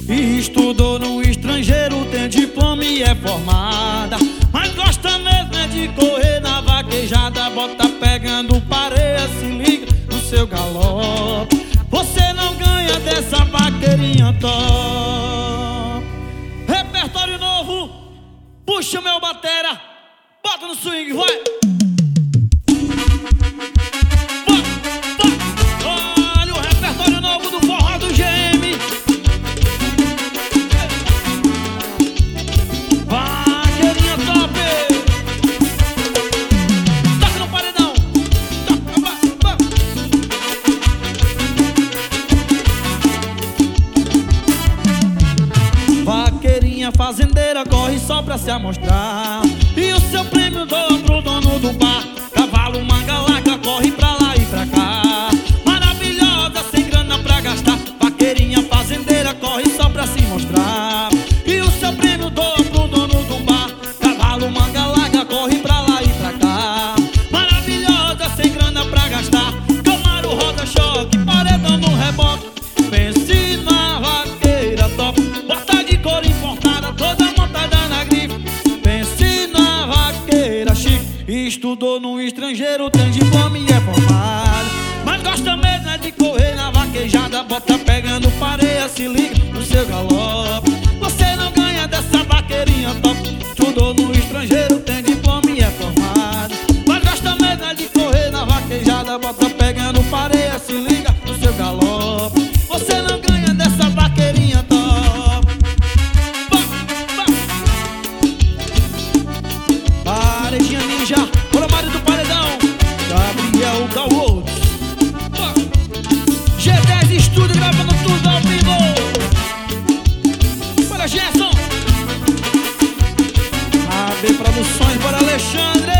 E estudou no estrangeiro, tem diploma e é formada, mas gosta mesmo é de correr na vaquejada. Bota pegando pareia, se liga no seu galope. Você não ganha dessa vaqueirinha top. Repertório novo, puxa meu batera, bota no swing, vai! Olha o repertório novo do forró do GM. Vaqueirinha top. Toca no paredão. Toca. Vaqueirinha fazendeira corre só pra se amostrar, e o seu prêmio doa pro dono do bar. Cavalo, manga larga, corre pra lá e pra cá. Maravilhosa, sem grana pra gastar. Vaqueirinha fazendeira corre só pra se mostrar, e o seu prêmio doa pro dono do bar. Cavalo, manga larga, corre pra lá e pra cá. Maravilhosa, sem grana pra gastar. Camaro, roda, choque, paredão no reboque. Pense na vaqueira top, bota de couro importada, toda montada na grife. Pense na vaqueira chique, estudou no estrangeiro, tem diploma e é formada, mas gosta mesmo é de correr na vaquejada. Bota pegando pareia, se liga no seu galope. Você não ganha dessa vaqueirinha top. Estudou no estrangeiro, tem diploma e é formada, mas gosta mesmo é de correr na vaquejada. Bota pegando pareia, se liga no seu galope. Você não ganha dessa vaqueirinha top. Paredinha ninja, Romário do paredão, Gabriel Gaúcho. G10 Estúdio gravando tudo ao vivo. Bora Gerson, AB Produções, bora Alexandre.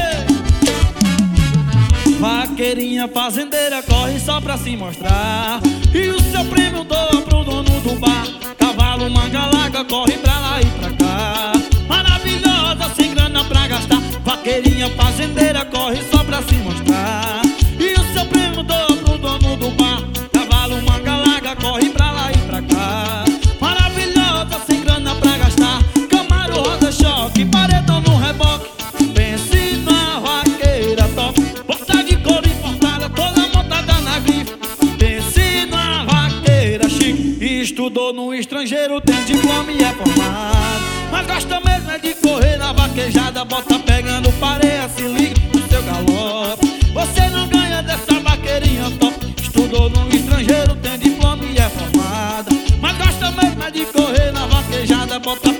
Vaqueirinha fazendeira corre só pra se mostrar, e o seu prêmio doa pro dono do bar. Cavalo, manga larga, corre pra lá e pra cá. Maravilhosa, sem grana pra gastar. Vaqueirinha fazendeira corre só pra se mostrar, e o seu prêmio doa pro dono do bar. Cavalo, manga larga, corre pra lá e pra cá. Maravilhosa, sem grana pra gastar. Camaro, roda, choque, paredão no reboque. Pense na vaqueira top, bota de couro importada, toda montada na grife. Pense na vaqueira chique, estudou no estrangeiro, tem diploma e é formado, mas gosta mesmo é de correr na vaquejada. Bota pegando pareia, se liga no seu galope. Você não ganha dessa vaqueirinha top. Estudou no estrangeiro, tem diploma e é formada, mas gosta mesmo é de correr na vaquejada. Bota